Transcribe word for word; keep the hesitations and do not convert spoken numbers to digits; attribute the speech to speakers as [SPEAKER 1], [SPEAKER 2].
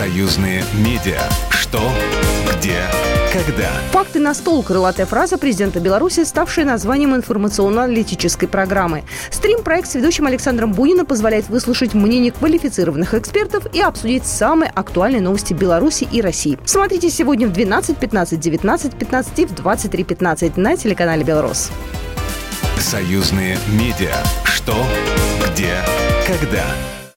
[SPEAKER 1] Союзные медиа. Что, где, когда.
[SPEAKER 2] «Факты на стол» – крылатая фраза президента Беларуси, ставшая названием информационно-аналитической программы. Стрим-проект с ведущим Александром Буниным позволяет выслушать мнение квалифицированных экспертов и обсудить самые актуальные новости Беларуси и России. Смотрите сегодня в двенадцать пятнадцать, девятнадцать пятнадцать и в двадцать три пятнадцать на телеканале «Белрос».
[SPEAKER 1] Союзные медиа. Что, где, когда.